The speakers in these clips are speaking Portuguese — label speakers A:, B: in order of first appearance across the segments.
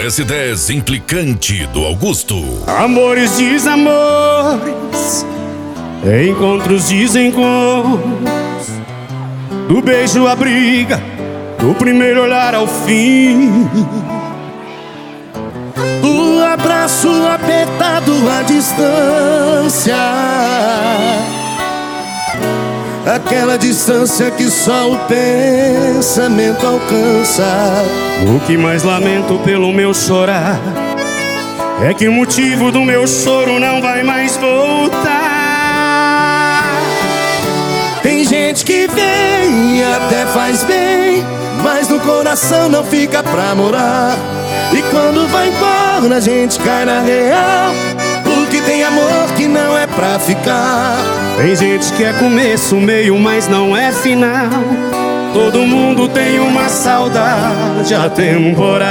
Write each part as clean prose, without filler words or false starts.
A: S10 implicante do Augusto.
B: Amores, desamores, encontros, desencontros, do beijo à briga, do primeiro olhar ao fim,
C: o abraço apertado à distância, aquela distância que só o pensamento alcança.
B: O que mais lamento pelo meu chorar é que o motivo do meu choro não vai mais voltar.
C: Tem gente que vem e até faz bem, mas no coração não fica pra morar. E quando vai embora a gente cai na real, porque tem amor que não é pra ficar.
B: Tem gente que é começo, meio, mas não é final. Todo mundo tem uma saudade atemporal.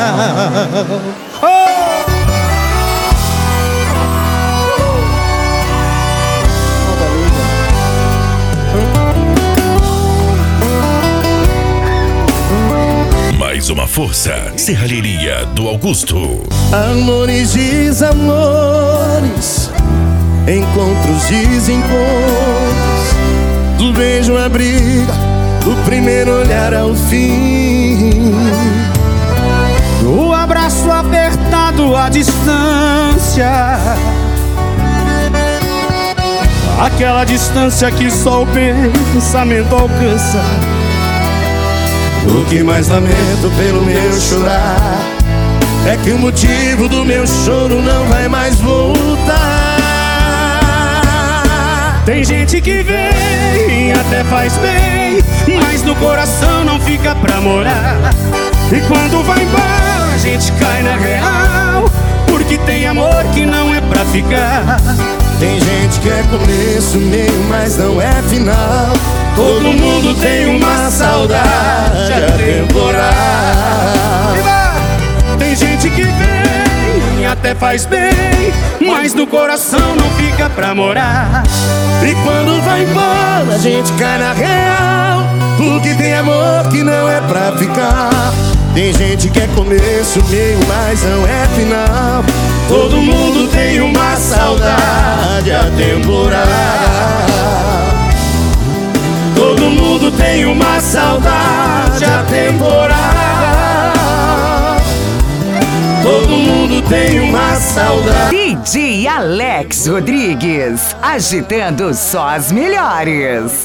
A: Mais uma força, Serralheria do Augusto.
C: Amores, desamores, encontros, desencontros, do beijo à briga, do primeiro olhar ao fim,
B: do abraço apertado à distância, aquela distância que só o pensamento alcança.
C: O que mais lamento pelo meu chorar é que o motivo do meu choro não vai mais voltar.
B: Tem gente que vem e até faz bem, mas no coração não fica pra morar. E quando vai embora a gente cai na real, porque tem amor que não é pra ficar.
C: Tem gente que é começo, meio, mas não é final.
B: Todo mundo tem uma saudade atemporal. Tem gente que vem e até faz bem, mas no coração não fica pra morar.
C: E quando vai embora a gente cai na real, porque tem amor que não é pra ficar. Tem gente que é começo, meio, mas não é final.
B: Todo mundo tem uma saudade atemporal. Todo mundo tem uma saudade atemporal. Todo mundo tem uma saudade.
D: DJ Alex Rodrigues, agitando só as melhores.